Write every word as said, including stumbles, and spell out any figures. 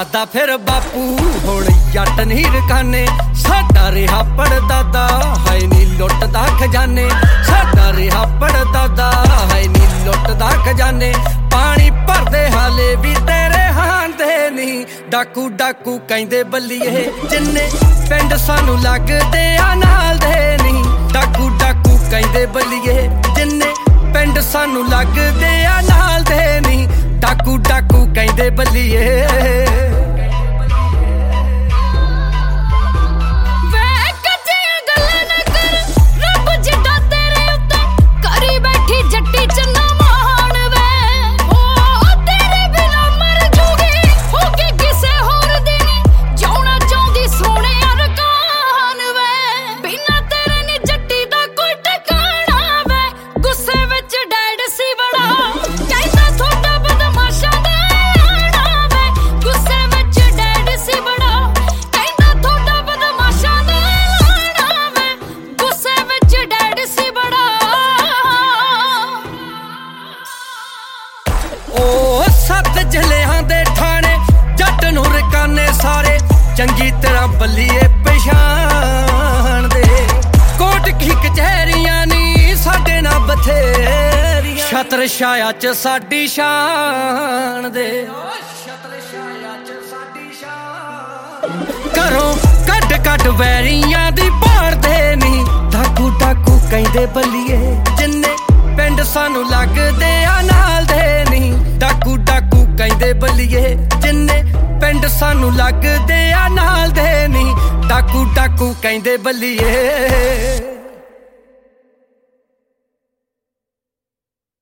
ਦਾਦਾ ਫਿਰ ਬਾਪੂ ਹੁਣ ਜੱਟ ਨਹੀਂ ਰਕਾਨੇ ਸਾਡਾ ਰਿਹਾ ਪੜਦਾਦਾ ਹੈ ਨੀ ਲੁੱਟਦਾ ਖਜ਼ਾਨੇ ਸਾਡਾ ਰਿਹਾ ਪੜਦਾਦਾ ਹੈ ਨੀ ਲੁੱਟਦਾ ਖਜ਼ਾਨੇ ਪਾਣੀ ਭਰਦੇ ਹਾਲੇ ਵੀ ਤੇਰੇ ਹਾਂਦੇ ਨਹੀਂ ਡਾਕੂ ਡਾਕੂ ਕਹਿੰਦੇ ਬੱਲੀਏ ਜਿੰਨੇ ਪਿੰਡ ਸਾਨੂੰ ਲੱਗਦੇ ਆ ਨਾਲ ਦੇ ਨਹੀਂ ਡਾਕੂ ਡਾਕੂ ਕਹਿੰਦੇ ਬੱਲੀਏ ਜਿੰਨੇ ਪਿੰਡ ਸਾਨੂੰ ਲੱਗਦੇ ਆ ਨਾਲ ਦੇ ਨਹੀਂ ਡਾਕੂ ਡਾਕੂ ਕਹਿੰਦੇ ਬੱਲੀਏ ਸੱਤ ਜ਼ਿਲ੍ਹਿਆਂ ਦੇ ਠਾਣੇ ਜੱਟ ਨੂੰ ਰਕਾਨੇ ਸਾਰੇ ਚੰਗੀ ਤਰ੍ਹਾਂ ਬੱਲੀਏ ਪਛਾਣਦੇ ਕੋਟ ਕੀ ਕਚਹਿਰੀਆਂ ਨੀ ਸਾਡੇ ਨਾਲ ਬਥੇਰੀਆਂ ਛਤਰ ਛਾਇਆ ਚ ਸਾਡੀ ਸ਼ਾਨ ਦੇ ਛਤਰ ਛਾਇਆ ਚ ਸਾਡੀ ਸ਼ਾਨ ਘਰੋਂ ਕੱਢ ਕੱਢ ਵੈਰੀਆਂ ਦੀ ਭਾਰਦੇ ਨੀ ਡਾਕੂ ਡਾਕੂ ਕਹਿੰਦੇ ਬੱਲੀਏ ਜਿੰਨੇ ਪਿੰਡ ਸਾਨੂੰ ਲੱਗਦੇ ਆ ਨਾਲ ਦੇ ਨਹੀਂ ਡਾਕੂ ਡਾਕੂ ਕਹਿੰਦੇ ਬੱਲੀਏ ਜਿੰਨੇ ਪਿੰਡ ਸਾਨੂੰ ਲੱਗਦੇ ਆ ਨਾਲ ਦੇ ਨਹੀਂ ਡਾਕੂ ਡਾਕੂ ਕਹਿੰਦੇ ਬੱਲੀਏ